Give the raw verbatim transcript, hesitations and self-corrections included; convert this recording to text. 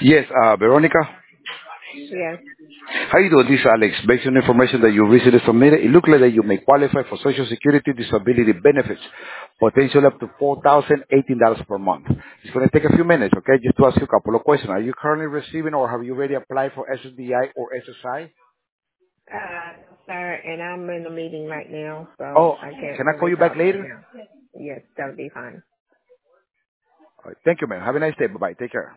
Yes, uh, Veronica. Yes. How you doing? This is Alex. Based on information that you recently submitted, it looks like that you may qualify for Social Security disability benefits, potential up to four thousand eighteen dollars per month. It's going to take a few minutes, okay, just to ask you a couple of questions. Are you currently receiving or have you already applied for S S D I or S S I? Uh, sir, and I'm in a meeting right now, so Oh, I can't can I call really you back talk right later? now. Yes, that'll be fine. All right, thank you, man. Have a nice day. Bye-bye. Take care.